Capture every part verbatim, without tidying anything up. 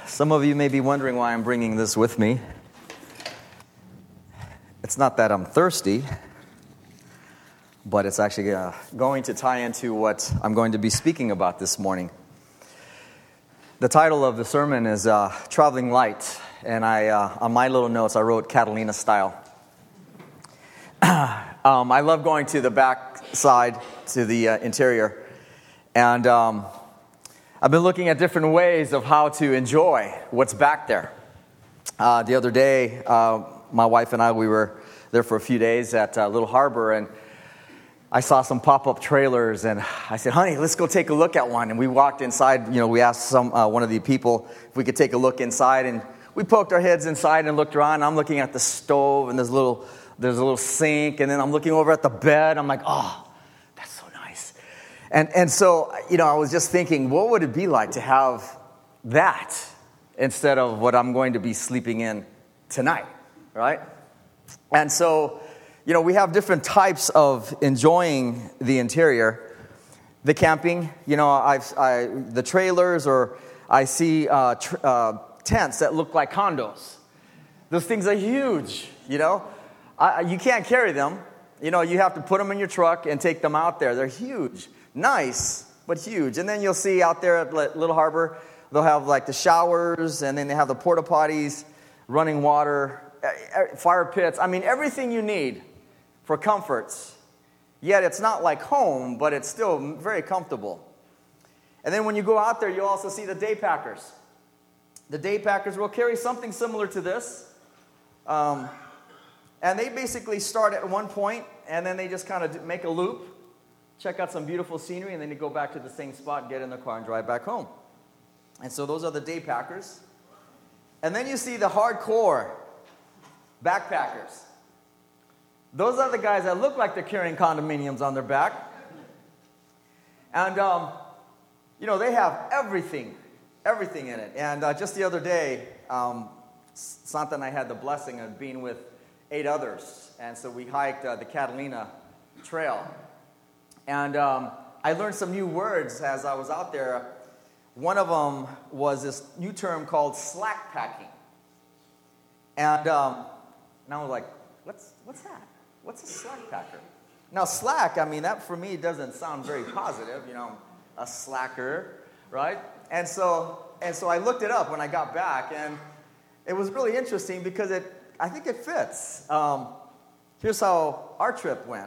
Some of you may be wondering why I'm bringing this with me. It's not that I'm thirsty, but it's actually uh, going to tie into what I'm going to be speaking about this morning. The title of the sermon is uh, Traveling Light, and I, uh, on my little notes, I wrote Catalina style. um, I love going to the back side, to the uh, interior, and um, I've been looking at different ways of how to enjoy what's back there. Uh, the other day, uh, my wife and I, we were there for a few days at uh, Little Harbor, and I saw some pop-up trailers, and I said, honey, let's go take a look at one. And we walked inside. You know, we asked some uh, one of the people if we could take a look inside, and we poked our heads inside and looked around. And I'm looking at the stove, and there's a little, there's a little sink, and then I'm looking over at the bed. I'm like, oh, that's so nice. And and so, you know, I was just thinking, what would it be like to have that instead of what I'm going to be sleeping in tonight, right? And so, you know, we have different types of enjoying the interior. The camping, you know, I've, I, the trailers, or I see uh, tr- uh, tents that look like condos. Those things are huge, you know. I, you can't carry them. You know, you have to put them in your truck and take them out there. They're huge. Nice, but huge. And then you'll see out there at Little Harbor, they'll have like the showers, and then they have the porta potties, running water, fire pits. I mean, everything you need for comforts. Yet it's not like home, but it's still very comfortable. And then when you go out there, you also see the day packers. The day packers will carry something similar to this. Um, and they basically start at one point, and then they just kind of make a loop, check out some beautiful scenery, and then they go back to the same spot, get in the car, and drive back home. And so those are the day packers. And then you see the hardcore backpackers. Those are the guys that look like they're carrying condominiums on their back. And, um, you know, they have everything, everything in it. And uh, just the other day, um, Santa and I had the blessing of being with eight others. And so we hiked uh, the Catalina Trail. And um, I learned some new words as I was out there. One of them was this new term called slack packing. And, um, and I was like, what's, what's that? What's a slack packer? Now, slack, I mean, that for me doesn't sound very positive, you know, a slacker, right? And so and so I looked it up when I got back, and it was really interesting because it, I think it fits. Um, here's how our trip went.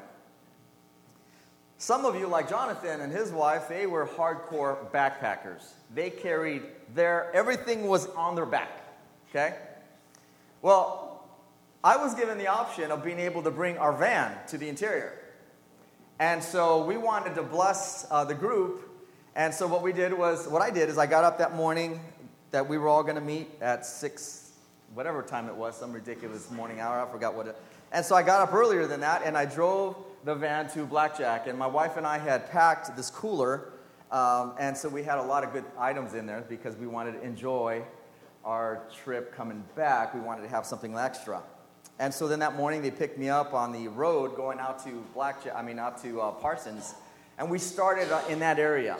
Some of you, like Jonathan and his wife, they were hardcore backpackers. They carried their, everything was on their back, okay? Well, I was given the option of being able to bring our van to the interior. And so we wanted to bless uh, the group. And so what we did was, what I did is I got up that morning that we were all going to meet at six, whatever time it was, some ridiculous morning hour, I forgot what it. And so I got up earlier than that, and I drove the van to Blackjack. And my wife and I had packed this cooler, um, and so we had a lot of good items in there because we wanted to enjoy our trip coming back. We wanted to have something extra. And so then that morning they picked me up on the road going out to Blackjack, I mean out to uh, Parsons, and we started uh, in that area.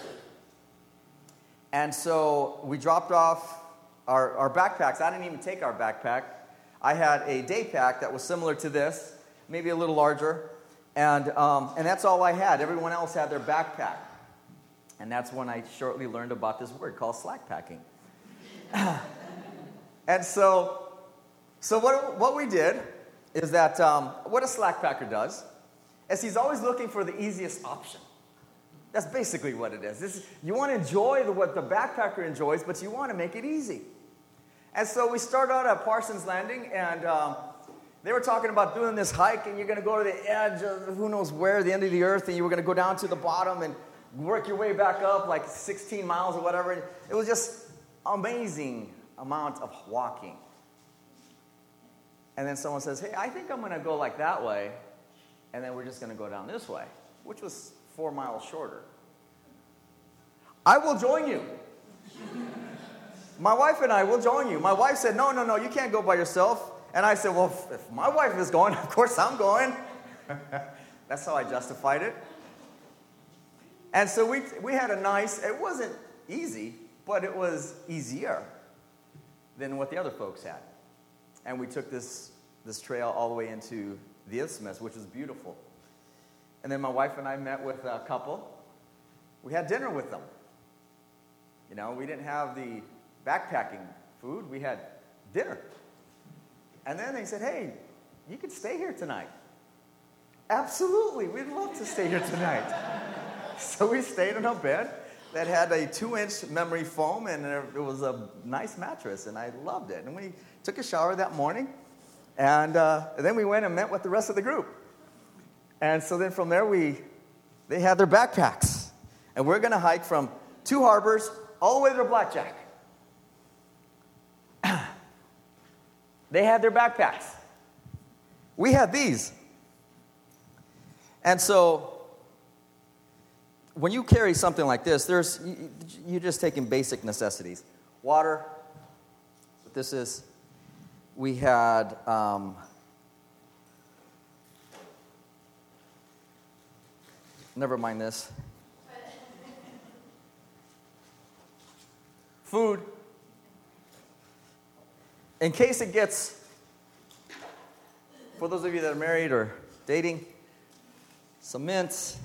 And so we dropped off our, our backpacks. I didn't even take our backpack. I had a day pack that was similar to this, maybe a little larger, and um, and that's all I had. Everyone else had their backpack. And that's when I shortly learned about this word called slack packing. And so... So what what we did is that um, what a slack packer does is he's always looking for the easiest option. That's basically what it is. This is you want to enjoy the, what the backpacker enjoys, but you want to make it easy. And so we started out at Parsons Landing, and um, they were talking about doing this hike, and you're going to go to the edge of who knows where, the end of the earth, and you were going to go down to the bottom and work your way back up like sixteen miles or whatever. And it was just amazing amount of walking. And then someone says, hey, I think I'm going to go like that way, and then we're just going to go down this way, which was four miles shorter. I will join you. My wife and I will join you. My wife said, no, no, no, you can't go by yourself. And I said, well, if, if my wife is going, of course I'm going. That's how I justified it. And so we we had a nice, it wasn't easy, but it was easier than what the other folks had. And we took this, this trail all the way into the isthmus, which is beautiful. And then my wife and I met with a couple. We had dinner with them. You know, we didn't have the backpacking food. We had dinner. And then they said, hey, you can stay here tonight. Absolutely. We'd love to stay here tonight. So we stayed in a bed that had a two-inch memory foam, and it was a nice mattress, and I loved it. And we took a shower that morning, and, uh, and then we went and met with the rest of the group. And so then from there, we they had their backpacks. And we're going to hike from Two Harbors all the way to Blackjack. They had their backpacks. We had these. And so when you carry something like this, there's you're just taking basic necessities. Water, that's what this is. We had um, never mind this. Food. In case it gets, for those of you that are married or dating, some mints.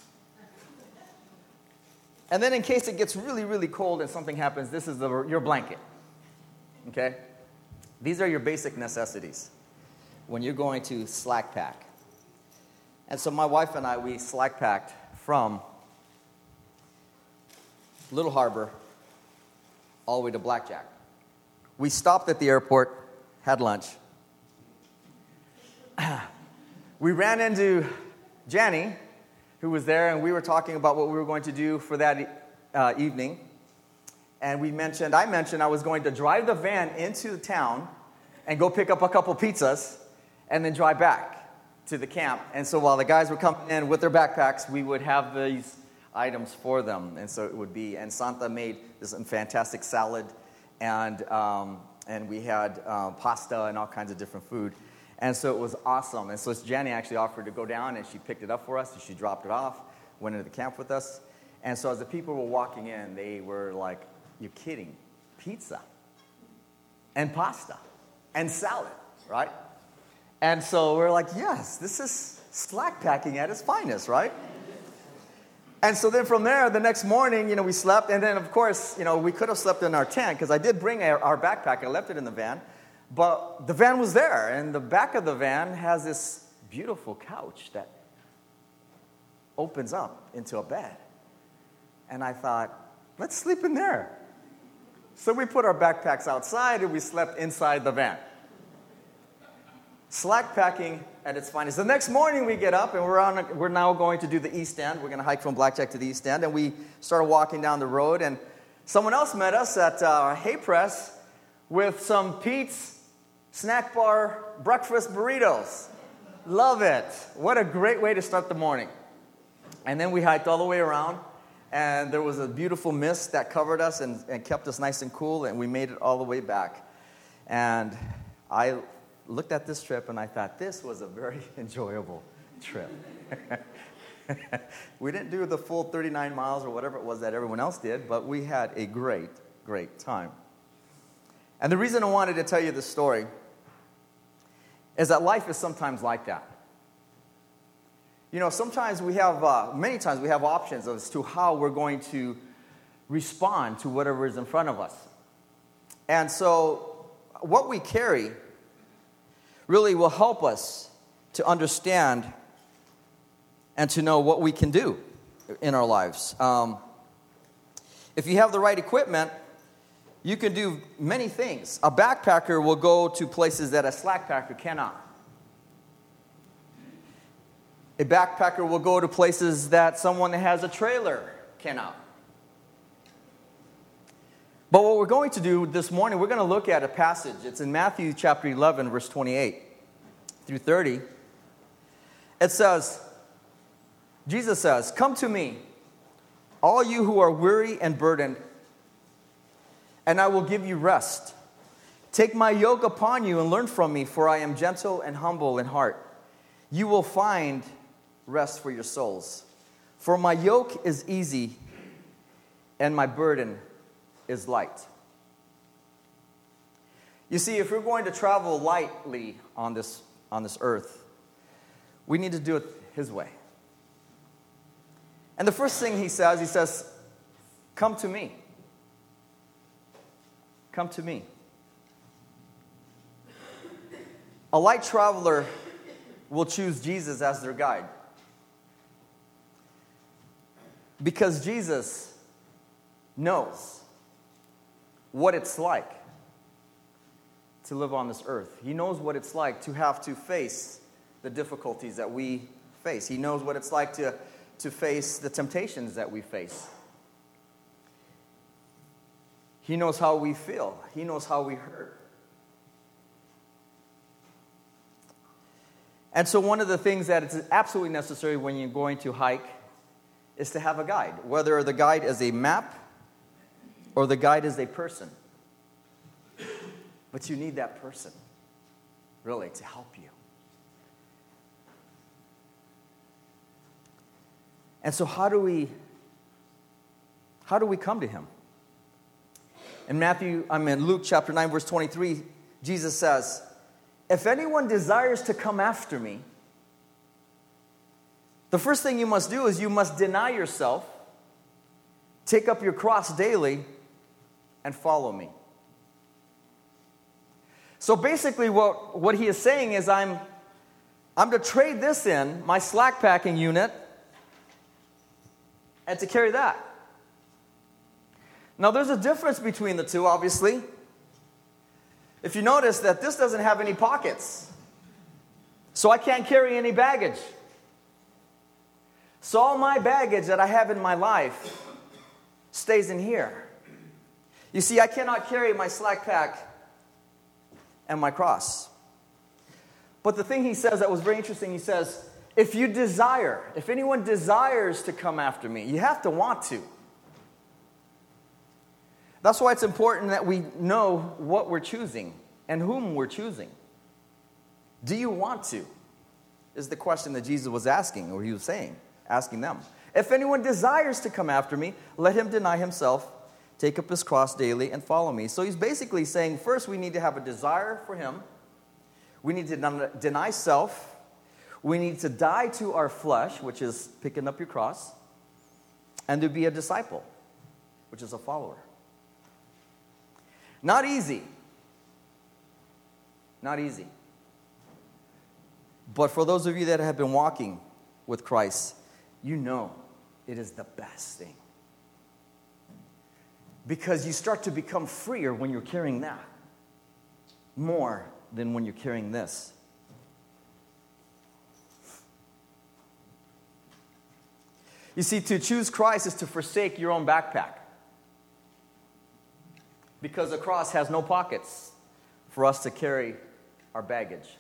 And then in case it gets really, really cold and something happens, this is the, your blanket. Okay? These are your basic necessities when you're going to slack pack. And so my wife and I, we slack packed from Little Harbor all the way to Blackjack. We stopped at the airport, had lunch. We ran into Janny, who was there, and we were talking about what we were going to do for that uh, evening. And we mentioned, I mentioned I was going to drive the van into the town and go pick up a couple pizzas and then drive back to the camp. And so while the guys were coming in with their backpacks, we would have these items for them. And so it would be, and Santa made this fantastic salad, and um, and we had uh, pasta and all kinds of different food. And so it was awesome. And so Janny actually offered to go down, and she picked it up for us, and she dropped it off, went into the camp with us. And so as the people were walking in, they were like, you're kidding, pizza and pasta and salad, right? And so we're like, yes, this is slack packing at its finest, right? And so then from there, the next morning, you know, we slept. And then, of course, you know, we could have slept in our tent because I did bring our, our backpack. I left it in the van. But the van was there. And the back of the van has this beautiful couch that opens up into a bed. And I thought, let's sleep in there. So we put our backpacks outside and we slept inside the van. Slack packing at its finest. The next morning we get up and we're on. A, we're now going to do the East End. We're going to hike from Blackjack to the East End, and we started walking down the road. And someone else met us at uh, Hay Press with some Pete's Snack Bar breakfast burritos. Love it! What a great way to start the morning. And then we hiked all the way around, and there was a beautiful mist that covered us and, and kept us nice and cool. And we made it all the way back. And I looked at this trip and I thought, this was a very enjoyable trip. We didn't do the full thirty-nine miles or whatever it was that everyone else did, but we had a great, great time. And the reason I wanted to tell you this story is that life is sometimes like that. You know, sometimes we have, uh, many times we have options as to how we're going to respond to whatever is in front of us. And so what we carry really will help us to understand and to know what we can do in our lives. Um, if you have the right equipment, you can do many things. A backpacker will go to places that a slackpacker cannot. A backpacker will go to places that someone that has a trailer cannot. But what we're going to do this morning, we're going to look at a passage. It's in Matthew chapter eleven, verse twenty-eight through thirty. It says, Jesus says, "Come to me, all you who are weary and burdened, and I will give you rest. Take my yoke upon you and learn from me, for I am gentle and humble in heart. You will find rest for your souls. For my yoke is easy and my burden is light." You see, if we're going to travel lightly on this, on this earth, we need to do it his way. And the first thing he says, he says, come to me. Come to me. A light traveler will choose Jesus as their guide. Because Jesus knows what it's like to live on this earth. He knows what it's like to have to face the difficulties that we face. He knows what it's like to, to face the temptations that we face. He knows how we feel. He knows how we hurt. And so one of the things that is absolutely necessary when you're going to hike is to have a guide, whether the guide is a map or the guide is a person. But you need that person, really, to help you. And so how do we how do we come to him? In Matthew, I mean Luke chapter nine, verse twenty-three, Jesus says, if anyone desires to come after me, the first thing you must do is you must deny yourself, take up your cross daily, and follow me. So basically what, what he is saying is I'm, I'm to trade this in, my slack packing unit, and to carry that. Now there's a difference between the two, obviously. If you notice that this doesn't have any pockets, so I can't carry any baggage. So all my baggage that I have in my life stays in here. You see, I cannot carry my slack pack and my cross. But the thing he says that was very interesting, he says, if you desire, if anyone desires to come after me, you have to want to. That's why it's important that we know what we're choosing and whom we're choosing. Do you want to? Is the question that Jesus was asking, or he was saying, asking them. If anyone desires to come after me, let him deny himself, take up his cross daily, and follow me. So he's basically saying, first we need to have a desire for him. We need to deny self. We need to die to our flesh, which is picking up your cross, and to be a disciple, which is a follower. Not easy. Not easy. But for those of you that have been walking with Christ, you know it is the best thing. Because you start to become freer when you're carrying that more than when you're carrying this. You see, to choose Christ is to forsake your own backpack. Because the cross has no pockets for us to carry our baggage.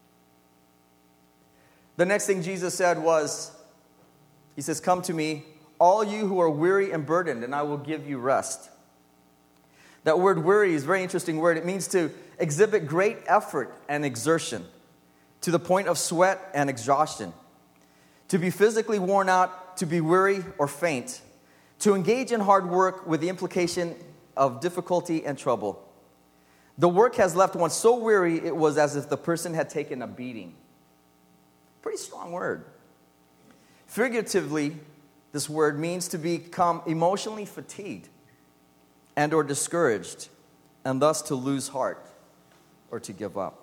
The next thing Jesus said was, he says, come to me, all you who are weary and burdened, and I will give you rest. That word weary is a very interesting word. It means to exhibit great effort and exertion to the point of sweat and exhaustion. To be physically worn out, to be weary or faint. To engage in hard work with the implication of difficulty and trouble. The work has left one so weary it was as if the person had taken a beating. Pretty strong word. Figuratively, this word means to become emotionally fatigued and or discouraged, and thus to lose heart or to give up.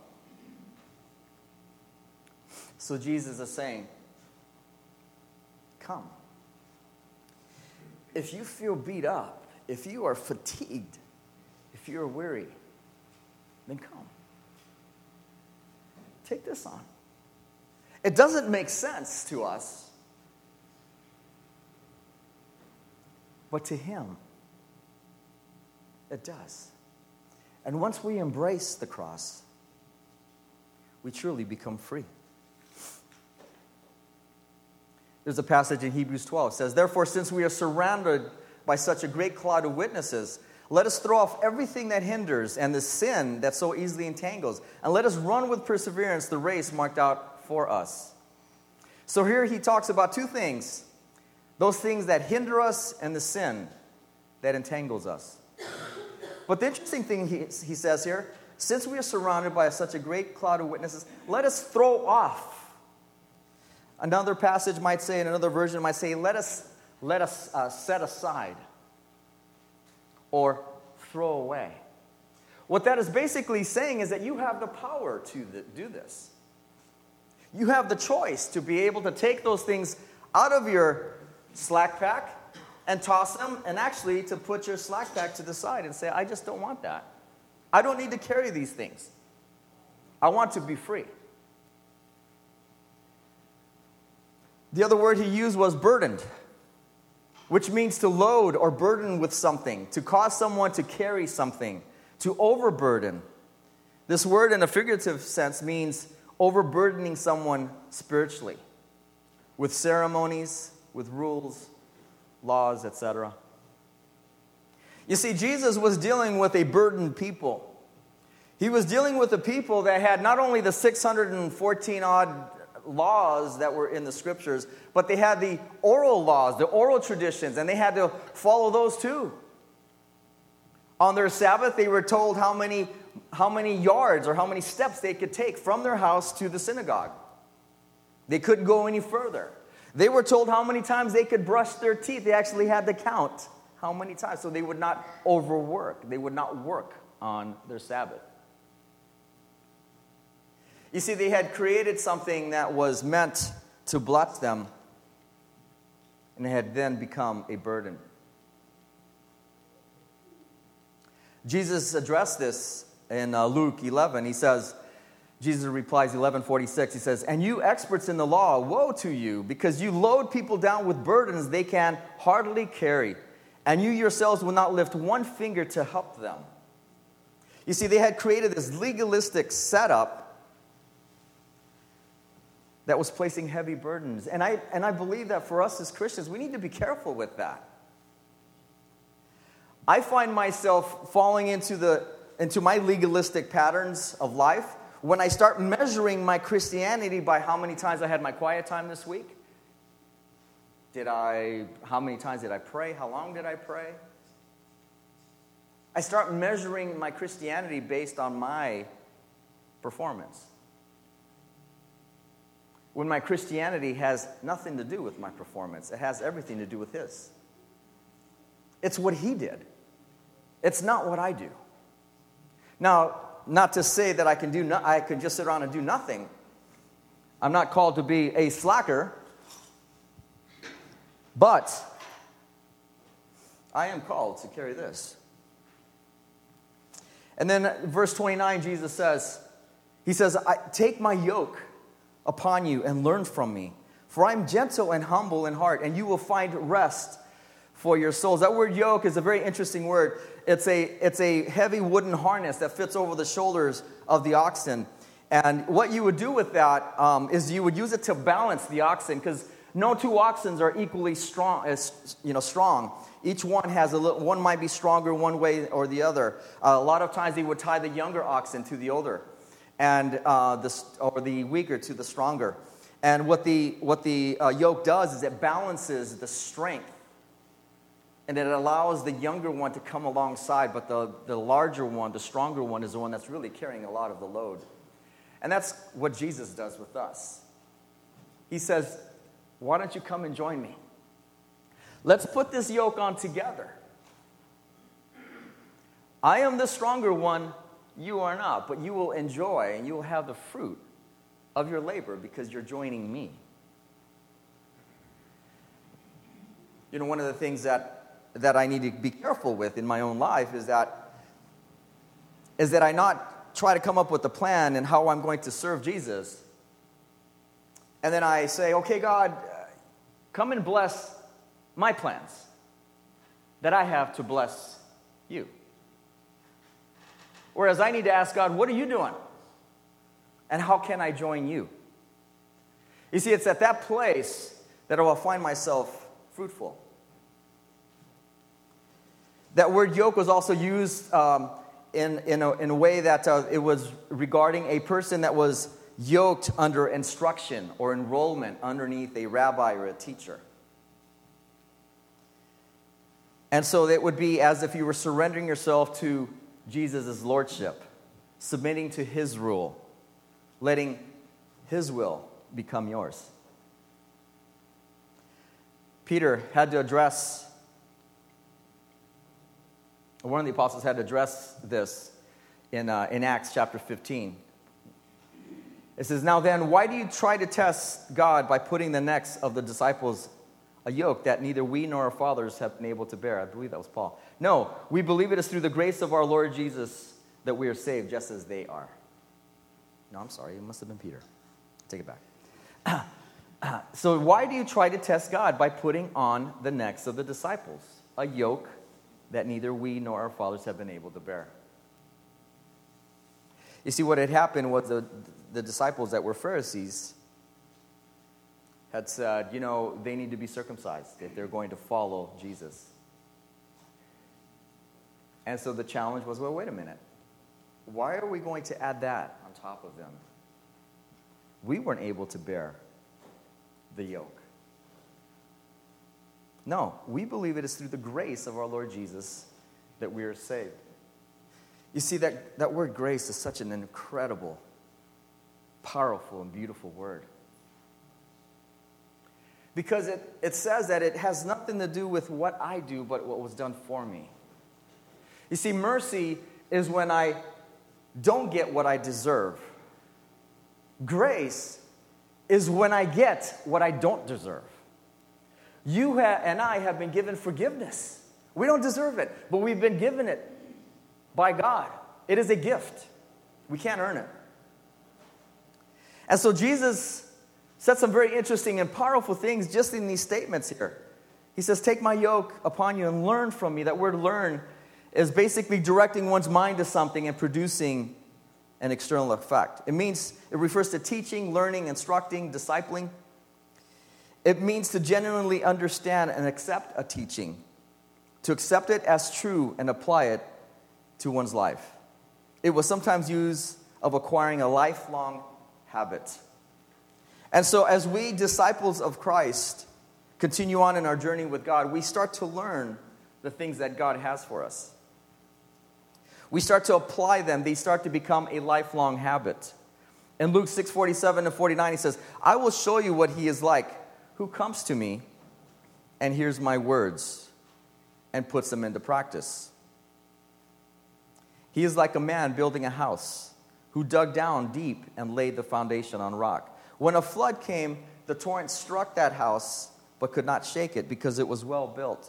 So Jesus is saying, come. If you feel beat up, if you are fatigued, if you're weary, then come. Take this on. It doesn't make sense to us, but to him, it does. And once we embrace the cross, we truly become free. There's a passage in Hebrews twelve. It says, therefore, since we are surrounded by such a great cloud of witnesses, let us throw off everything that hinders and the sin that so easily entangles, and let us run with perseverance the race marked out for us. So here he talks about two things. Those things that hinder us and the sin that entangles us. But the interesting thing he, he says here since we are surrounded by such a great cloud of witnesses, let us throw off. Another passage might say, and another version might say, let us, let us uh, set aside or throw away. What that is basically saying is that you have the power to do this. You have the choice to be able to take those things out of your slack pack and toss them, and actually to put your slack pack to the side and say, I just don't want that. I don't need to carry these things. I want to be free. The other word he used was burdened, which means to load or burden with something, to cause someone to carry something, to overburden. This word in a figurative sense means overburdening someone spiritually with ceremonies, with rules, laws, et cetera. You see, Jesus was dealing with a burdened people. He was dealing with a people that had not only the six hundred fourteen odd laws that were in the scriptures, but they had the oral laws, the oral traditions, and they had to follow those too. On their Sabbath, they were told how many, how many yards or how many steps they could take from their house to the synagogue. They couldn't go any further. They were told how many times they could brush their teeth. They actually had to count how many times, so they would not overwork. They would not work on their Sabbath. You see, they had created something that was meant to bless them, and it had then become a burden. Jesus addressed this in uh, Luke eleven. He says, Jesus replies, eleven forty-six, he says, and you experts in the law, woe to you, because you load people down with burdens they can hardly carry, and you yourselves will not lift one finger to help them. You see, they had created this legalistic setup that was placing heavy burdens. And I, and I believe that for us as Christians, we need to be careful with that. I find myself falling into the into my legalistic patterns of life when I start measuring my Christianity by how many times I had my quiet time this week. Did I, how many times did I pray? How long did I pray? I start measuring my Christianity based on my performance, when my Christianity has nothing to do with my performance. It has everything to do with His. It's what He did. It's not what I do. Now, not to say that I can do no, I can just sit around and do nothing. I'm not called to be a slacker, but I am called to carry this. And then verse twenty-nine, Jesus says, He says, I, take my yoke upon you and learn from me, for I am gentle and humble in heart, and you will find rest for your souls. That word yoke is a very interesting word. It's a, it's a heavy wooden harness that fits over the shoulders of the oxen. And what you would do with that um, is you would use it to balance the oxen, because no two oxen are equally strong. As, you know, strong. Each one has a little. One might be stronger one way or the other. Uh, a lot of times they would tie the younger oxen to the older, and uh, the or the weaker to the stronger. And what the what the uh, yoke does is it balances the strength. And it allows the younger one to come alongside, but the, the larger one, the stronger one, is the one that's really carrying a lot of the load. And that's what Jesus does with us. He says, why don't you come and join me? Let's put this yoke on together. I am the stronger one, you are not, but you will enjoy and you will have the fruit of your labor because you're joining me. You know, one of the things that that I need to be careful with in my own life is that is that I not try to come up with a plan and how I'm going to serve Jesus. And then I say, okay, God, come and bless my plans that I have to bless you. Whereas I need to ask God, what are you doing? And how can I join you? You see, it's at that place that I will find myself fruitful. That word yoke was also used um, in, in, a, in a way that uh, it was regarding a person that was yoked under instruction or enrollment underneath a rabbi or a teacher. And so it would be as if you were surrendering yourself to Jesus' lordship. submitting to his rule, letting his will become yours. Peter had to address, one of the apostles had to address this in, uh, in Acts chapter fifteen. It says, "Now then, why do you try to test God by putting the necks of the disciples a yoke that neither we nor our fathers have been able to bear?" I believe that was Paul. "No, we believe it is through the grace of our Lord Jesus that we are saved, just as they are." No, I'm sorry. It must have been Peter. Take it back. So why do you try to test God by putting on the necks of the disciples a yoke that neither we nor our fathers have been able to bear? You see, what had happened was the, the disciples that were Pharisees had said, you know, they need to be circumcised if they're going to follow Jesus. And so the challenge was, well, wait a minute. Why are we going to add that on top of them? We weren't able to bear the yoke. No, we believe it is through the grace of our Lord Jesus that we are saved. You see, that, that word grace is such an incredible, powerful, and beautiful word. Because it, it says that it has nothing to do with what I do, but what was done for me. You see, mercy is when I don't get what I deserve. Grace is when I get what I don't deserve. You ha- and I have been given forgiveness. We don't deserve it, but we've been given it by God. It is a gift. We can't earn it. And so Jesus said some very interesting and powerful things just in these statements here. He says, "Take my yoke upon you and learn from me." That word learn is basically directing one's mind to something and producing an external effect. It means, it refers to teaching, learning, instructing, discipling. It means to genuinely understand and accept a teaching, to accept it as true and apply it to one's life. It was sometimes used of acquiring a lifelong habit. And so as we, disciples of Christ, continue on in our journey with God, we start to learn the things that God has for us. We start to apply them. They start to become a lifelong habit. In Luke six forty-seven and forty-nine, he says, "I will show you what he is like, who comes to me and hears my words and puts them into practice. He is like a man building a house who dug down deep and laid the foundation on rock. When a flood came, the torrent struck that house but could not shake it because it was well built."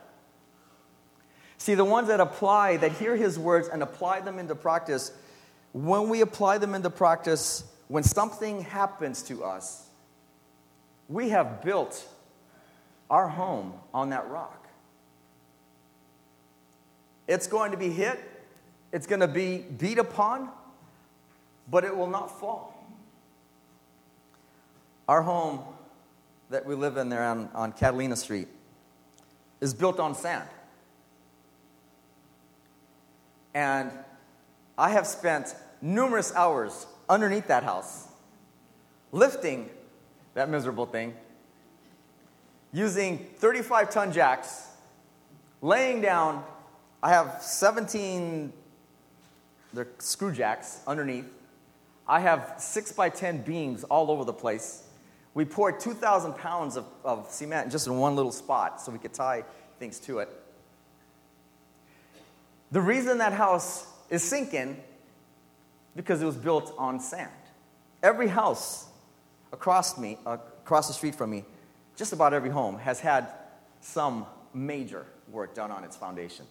See, the ones that apply, that hear his words and apply them into practice, when we apply them into practice, when something happens to us, we have built our home on that rock. It's going to be hit, it's going to be beat upon, but it will not fall. Our home that we live in there on, on Catalina Street is built on sand. And I have spent numerous hours underneath that house, lifting that miserable thing, using thirty-five ton jacks, laying down. I have seventeen they're screw jacks underneath. I have six by ten beams all over the place. We poured two thousand pounds of, of cement just in one little spot so we could tie things to it. The reason that house is sinking, because it was built on sand. Every house across me, uh, across the street from me, just about every home has had some major work done on its foundation.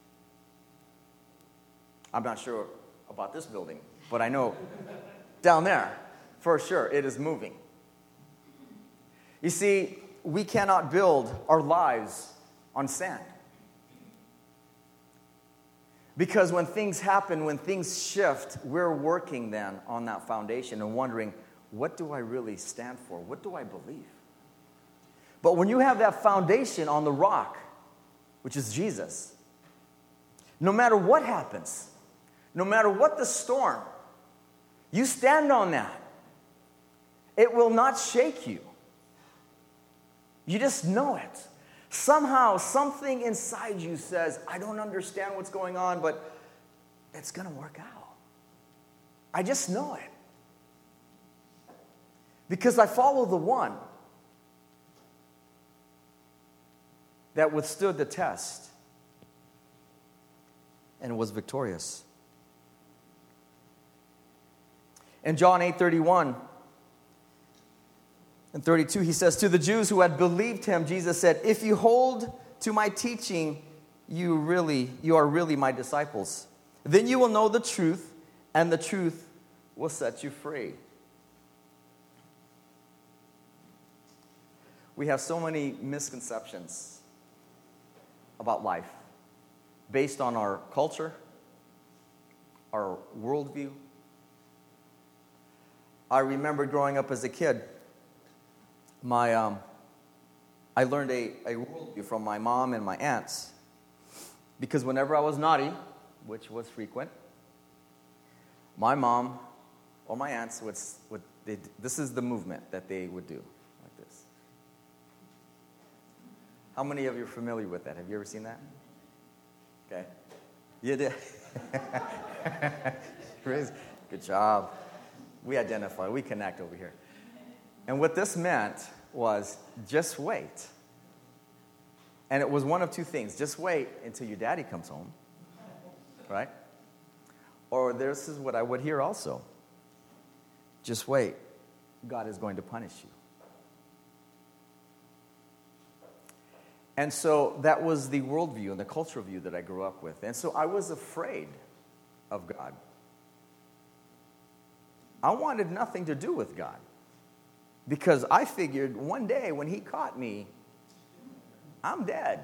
I'm not sure about this building, but I know down there, for sure, it is moving. You see, we cannot build our lives on sand. Because when things happen, when things shift, we're working then on that foundation and wondering, what do I really stand for? What do I believe? But when you have that foundation on the rock, which is Jesus, no matter what happens, no matter what the storm, you stand on that. It will not shake you. You just know it. Somehow, something inside you says, I don't understand what's going on, but it's going to work out. I just know it. Because I follow the one that withstood the test and was victorious. In John eight thirty-one and thirty-two, he says, to the Jews who had believed him, Jesus said, if you hold to my teaching, you really, you are really my disciples. Then you will know the truth, and the truth will set you free. We have so many misconceptions about life based on our culture, our worldview. I remember growing up as a kid, my um, I learned a, a worldview from my mom and my aunts. Because whenever I was naughty, which was frequent, my mom or my aunts would, would they, this is the movement that they would do, like this. How many of you are familiar with that? Have you ever seen that? Okay. You did. Good job. We identify, we connect over here. And what this meant was just wait. And it was one of two things. Just wait until your daddy comes home, right? Or this is what I would hear also. Just wait. God is going to punish you. And so that was the worldview and the cultural view that I grew up with. And so I was afraid of God. I wanted nothing to do with God. Because I figured one day when he caught me, I'm dead.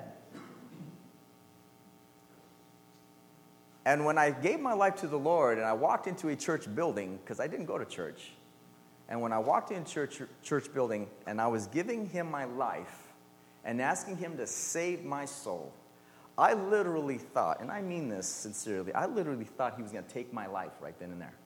And when I gave my life to the Lord and I walked into a church building, because I didn't go to church, and when I walked into church church building and I was giving him my life and asking him to save my soul, I literally thought, and I mean this sincerely, I literally thought he was going to take my life right then and there.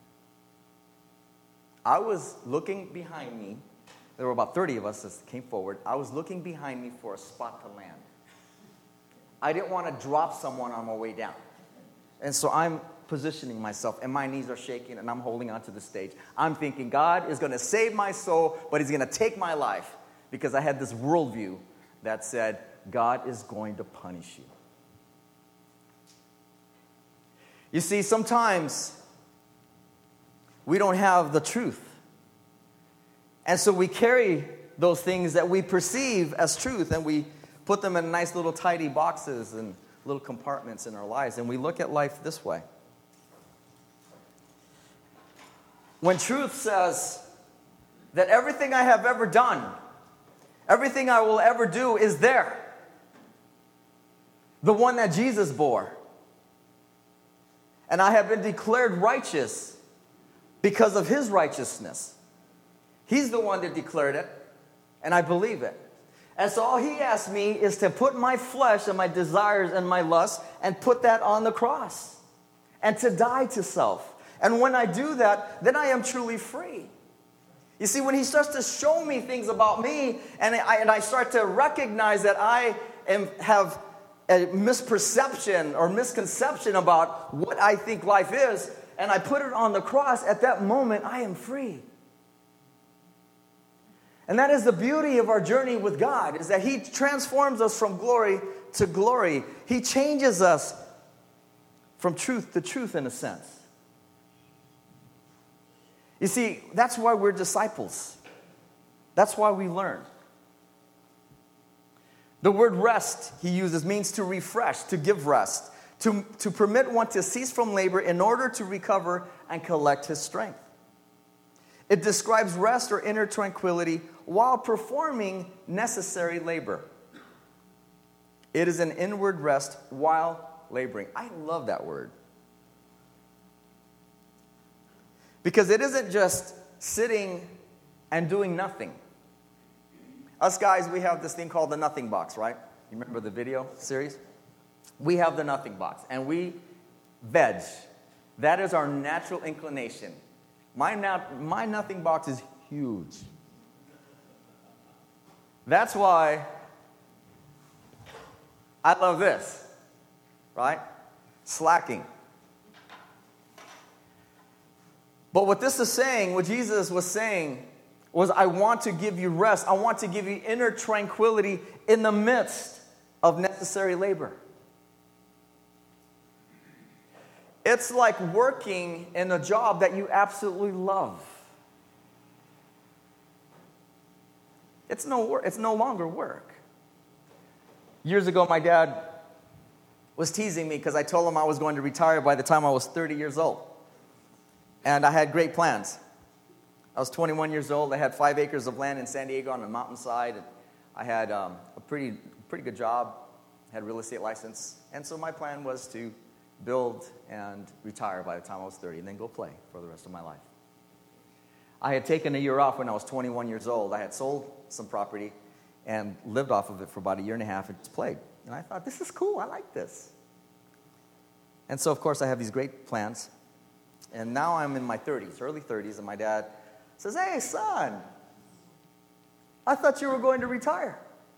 I was looking behind me. There were about thirty of us that came forward. I was looking behind me for a spot to land. I didn't want to drop someone on my way down. And so I'm positioning myself, and my knees are shaking, and I'm holding onto the stage. I'm thinking, God is going to save my soul, but he's going to take my life. Because I had this worldview that said, God is going to punish you. You see, sometimes we don't have the truth. And so we carry those things that we perceive as truth, and we put them in nice little tidy boxes and little compartments in our lives, and we look at life this way. When truth says that everything I have ever done, everything I will ever do is there. The one that Jesus bore. And I have been declared righteous because of his righteousness. He's the one that declared it, and I believe it. And so all he asked me is to put my flesh and my desires and my lusts and put that on the cross. And to die to self. And when I do that, then I am truly free. You see, when he starts to show me things about me, and I, and I start to recognize that I am, have a misperception or misconception about what I think life is, and I put it on the cross, at that moment, I am free. And that is the beauty of our journey with God, is that he transforms us from glory to glory. He changes us from truth to truth, in a sense. You see, that's why we're disciples. That's why we learn. The word rest he uses means to refresh, to give rest, to, to permit one to cease from labor in order to recover and collect his strength. It describes rest or inner tranquility while performing necessary labor. It is an inward rest while laboring. I love that word. Because it isn't just sitting and doing nothing. Us guys, we have this thing called the nothing box, right? You remember the video series? We have the nothing box, and we veg. That is our natural inclination. My, not, my nothing box is huge. That's why I love this, right? Slacking. But what this is saying, what Jesus was saying, was I want to give you rest. I want to give you inner tranquility in the midst of necessary labor. It's like working in a job that you absolutely love. It's no work. It's no longer work. Years ago, my dad was teasing me because I told him I was going to retire by the time I was thirty years old. And I had great plans. I was twenty-one years old. I had five acres of land in San Diego on a mountainside. And I had um, a pretty, pretty good job. I had a real estate license. And so my plan was to build and retire by the time I was thirty and then go play for the rest of my life. I had taken a year off when I was twenty-one years old. I had sold some property and lived off of it for about a year and a half and just played. And I thought, this is cool. I like this. And so, of course, I have these great plans. And now I'm in my thirties, early thirties, and my dad says, hey, son, I thought you were going to retire.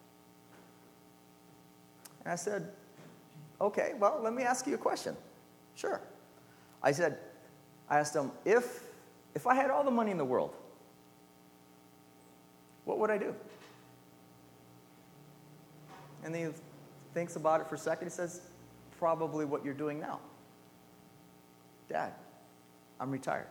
And I said, okay, well, let me ask you a question. Sure. I said, I asked him, if, if I had all the money in the world, what would I do? And he thinks about it for a second. He says, probably what you're doing now. Dad, I'm retired.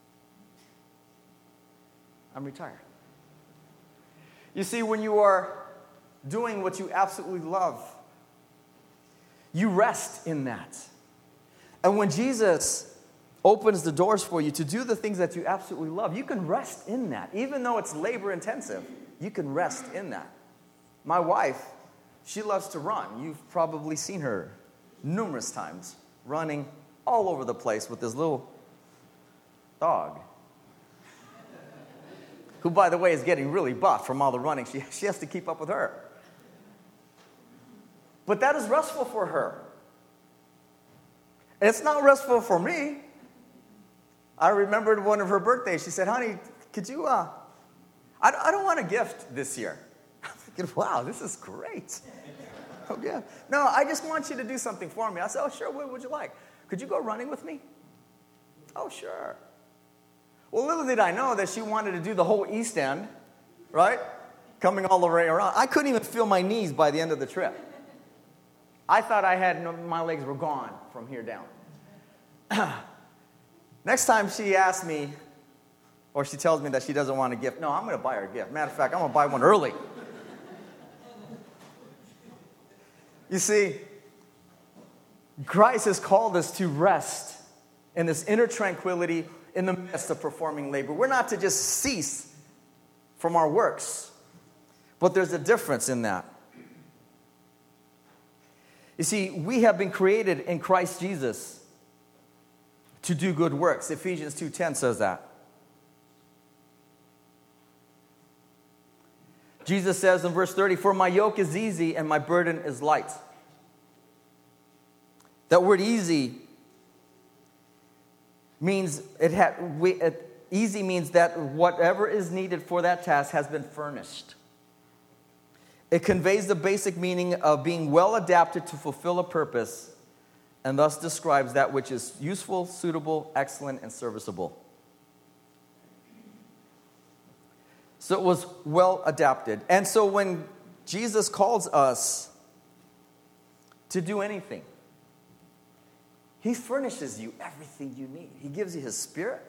I'm retired. You see, when you are doing what you absolutely love, you rest in that. And when Jesus opens the doors for you to do the things that you absolutely love, you can rest in that. Even though it's labor intensive, you can rest in that. My wife, she loves to run. You've probably seen her numerous times running all over the place with this little dog, who, by the way, is getting really buff from all the running. She, she has to keep up with her. But that is restful for her. And it's not restful for me. I remembered one of her birthdays. She said, honey, could you, uh, I, I don't want a gift this year. I'm thinking, wow, this is great. Oh, yeah. No, I just want you to do something for me. I said, oh, sure, what would you like? Could you go running with me? Oh, sure. Well, little did I know that she wanted to do the whole East End, right? Coming all the way around. I couldn't even feel my knees by the end of the trip. I thought I had, no, my legs were gone from here down. Next time she asks me, or she tells me that she doesn't want a gift, no, I'm going to buy her a gift. Matter of fact, I'm going to buy one early. You see, Christ has called us to rest in this inner tranquility in the midst of performing labor. We're not to just cease from our works, but there's a difference in that. You see, we have been created in Christ Jesus to do good works. Ephesians two ten says that. Jesus says in verse thirty, for my yoke is easy and my burden is light. That word easy means it had we, it, easy means that whatever is needed for that task has been furnished. It conveys the basic meaning of being well adapted to fulfill a purpose, and thus describes that which is useful, suitable, excellent, and serviceable. So it was well adapted. And so when Jesus calls us to do anything, He furnishes you everything you need. He gives you His Spirit,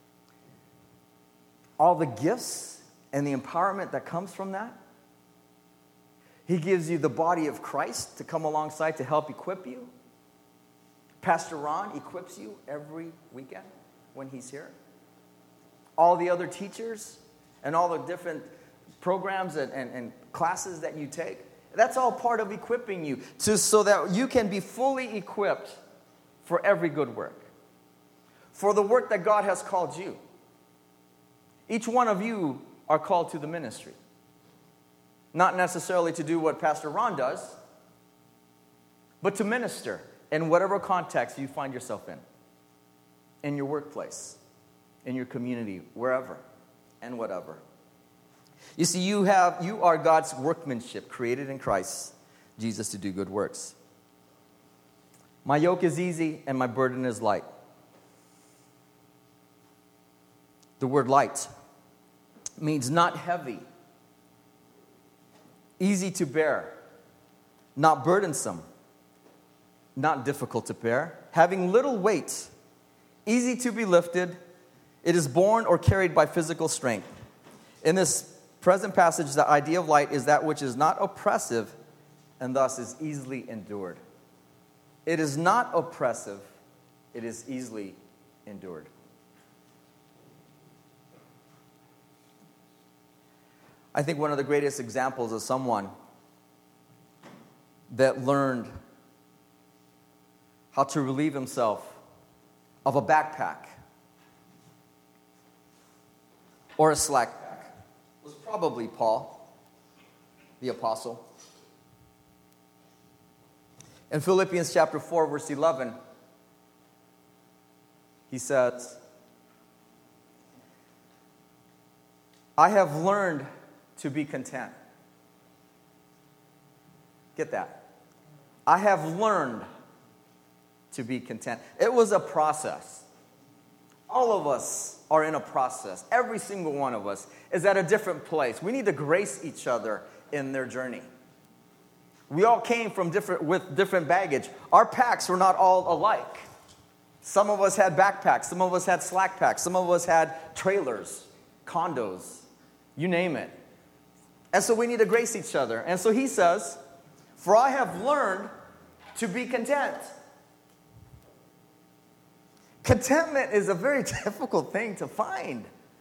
all the gifts and the empowerment that comes from that. He gives you the body of Christ to come alongside to help equip you. Pastor Ron equips you every weekend when he's here. All the other teachers and all the different programs and, and, and classes that you take, that's all part of equipping you to, so that you can be fully equipped for every good work, for the work that God has called you. Each one of you are called to the ministry. Not necessarily to do what Pastor Ron does, but to minister in whatever context you find yourself in. In your workplace, in your community, wherever and whatever. You see, you have you are God's workmanship, created in Christ Jesus to do good works. My yoke is easy and my burden is light. The word light means not heavy, easy to bear, not burdensome, not difficult to bear, having little weight, easy to be lifted. It is borne or carried by physical strength. In this present passage, the idea of light is that which is not oppressive and thus is easily endured. It is not oppressive, it is easily endured. I think one of the greatest examples of someone that learned how to relieve himself of a backpack or a slack pack was probably Paul, the apostle. In Philippians chapter four, verse eleven, he says, I have learned to be content. Get that? I have learned to be content. It was a process. All of us are in a process. Every single one of us is at a different place. We need to grace each other in their journey. We all came from different with different baggage. Our packs were not all alike. Some of us had backpacks. Some of us had slack packs. Some of us had trailers, condos, you name it. And so we need to grace each other. And so he says, for I have learned to be content. Contentment is a very difficult thing to find.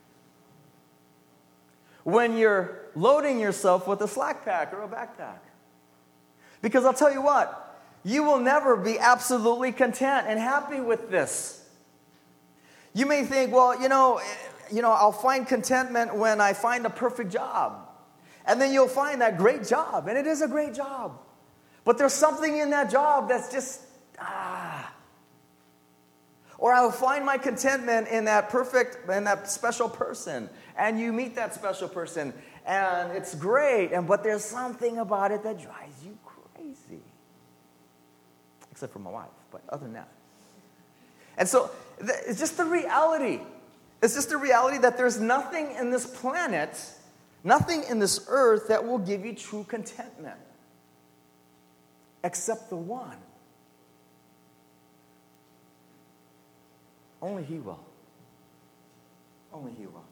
When you're loading yourself with a slack pack or a backpack. Because I'll tell you what, you will never be absolutely content and happy with this. You may think, well, you know, you know, I'll find contentment when I find a perfect job. And then you'll find that great job, and it is a great job. But there's something in that job that's just, ah. Or I'll find my contentment in that perfect, in that special person. And you meet that special person, and it's great, and but there's something about it that drives you crazy. Except for my wife, but other than that. And so, it's just the reality. It's just the reality that there's nothing in this planet, nothing in this earth that will give you true contentment. Except the one. Only He will. Only He will.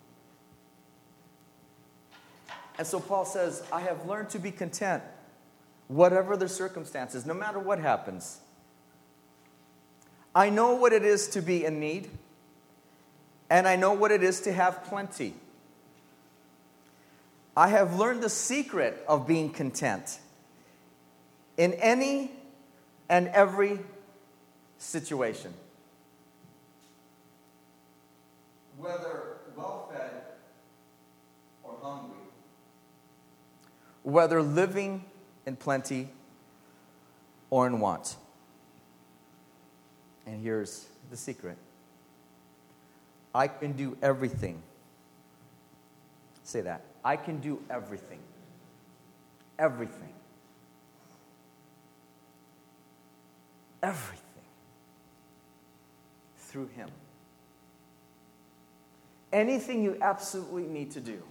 And so Paul says, I have learned to be content, whatever the circumstances, no matter what happens. I know what it is to be in need, and I know what it is to have plenty. I have learned the secret of being content in any and every situation. Whether well-fed or hungry. Whether living in plenty or in want. And here's the secret. I can do everything. Say that. I can do everything. Everything. Everything. Through Him. Anything you absolutely need to do,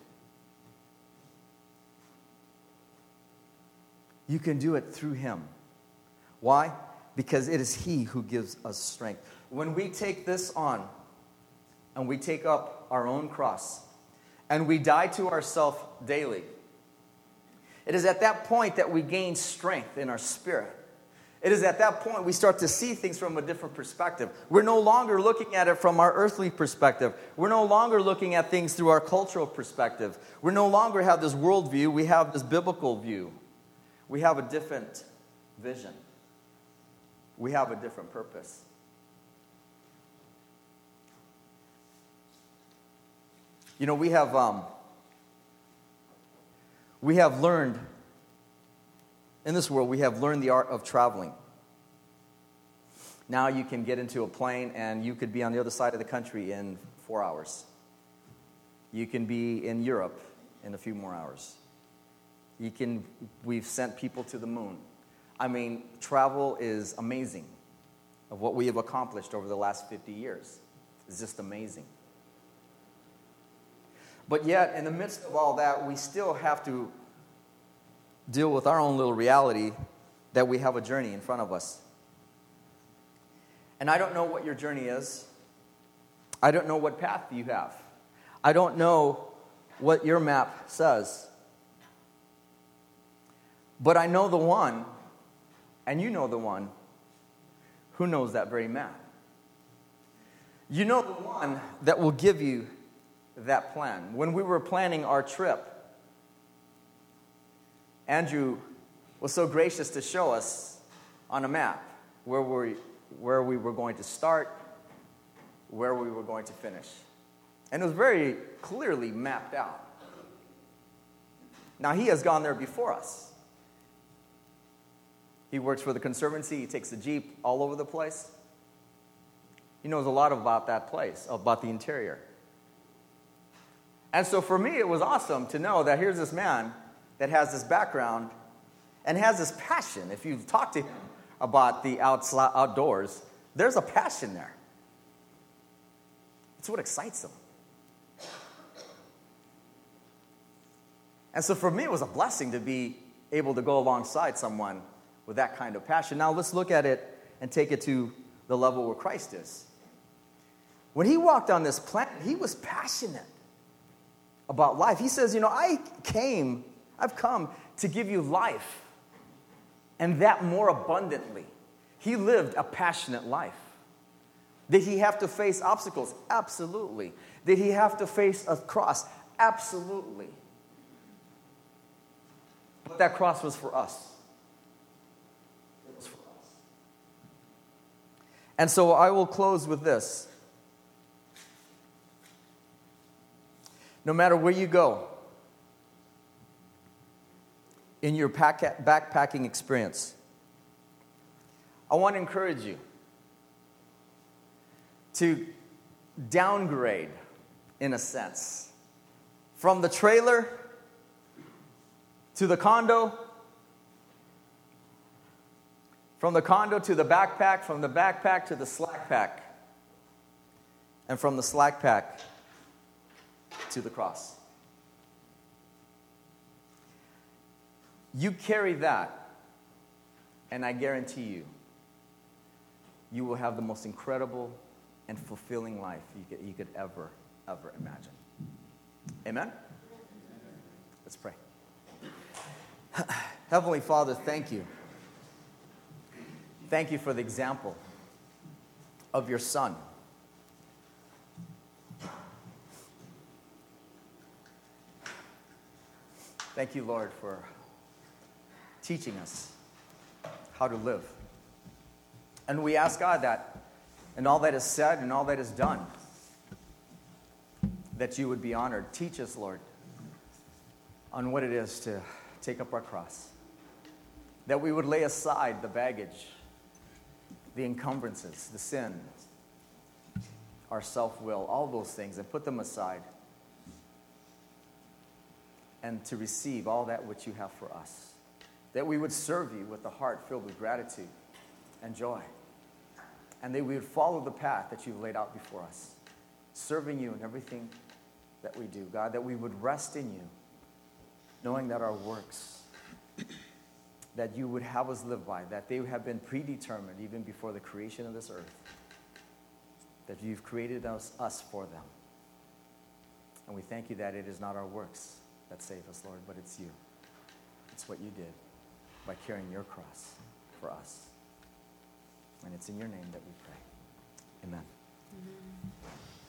you can do it through Him. Why? Because it is He who gives us strength. When we take this on, and we take up our own cross, and we die to ourselves daily, it is at that point that we gain strength in our spirit. It is at that point we start to see things from a different perspective. We're no longer looking at it from our earthly perspective. We're no longer looking at things through our cultural perspective. We no longer have this worldview. We have this biblical view. We have a different vision. We have a different purpose. You know, we have um, we have learned in this world, we have learned the art of traveling. Now you can get into a plane and you could be on the other side of the country in four hours. You can be in Europe in a few more hours. You can. We've sent people to the moon. I mean, travel is amazing. Of what we have accomplished over the last fifty years. It's just amazing. But yet, in the midst of all that, we still have to deal with our own little reality that we have a journey in front of us. And I don't know what your journey is. I don't know what path you have. I don't know what your map says. But I know the one, and you know the one, who knows that very map. You know the one that will give you that plan. When we were planning our trip, Andrew was so gracious to show us on a map where we, where we were going to start, where we were going to finish. And it was very clearly mapped out. Now, he has gone there before us. He works for the Conservancy. He takes the Jeep all over the place. He knows a lot about that place, about the interior. And so for me, it was awesome to know that here's this man that has this background and has this passion. If you talk to him about the outs- outdoors, there's a passion there. It's what excites him. And so for me, it was a blessing to be able to go alongside someone with that kind of passion. Now let's look at it and take it to the level where Christ is. When he walked on this planet, he was passionate about life. He says, you know, I came, I've come to give you life, and that more abundantly. He lived a passionate life. Did he have to face obstacles? Absolutely. Did he have to face a cross? Absolutely. But that cross was for us. It was for us. And so I will close with this. No matter where you go in your pack- backpacking experience, I want to encourage you to downgrade, in a sense, from the trailer to the condo, from the condo to the backpack, from the backpack to the slack pack, and from the slack pack to the cross. You carry that, and I guarantee you, you will have the most incredible and fulfilling life you could, you could ever, ever imagine. Amen? Let's pray. Heavenly Father, thank you. Thank you for the example of your Son. Thank you, Lord, for teaching us how to live. And we ask, God, that in all that is said and all that is done, that you would be honored. Teach us, Lord, on what it is to take up our cross. That we would lay aside the baggage, the encumbrances, the sin, our self-will, all those things, and put them aside. And to receive all that which you have for us. That we would serve you with a heart filled with gratitude and joy. And that we would follow the path that you've laid out before us. Serving you in everything that we do. God, that we would rest in you. Knowing that our works, that you would have us live by, that they have been predetermined even before the creation of this earth. That you've created us, us for them. And we thank you that it is not our works that save us, Lord, but it's you. It's what you did by carrying your cross for us. And it's in your name that we pray. Amen. Amen.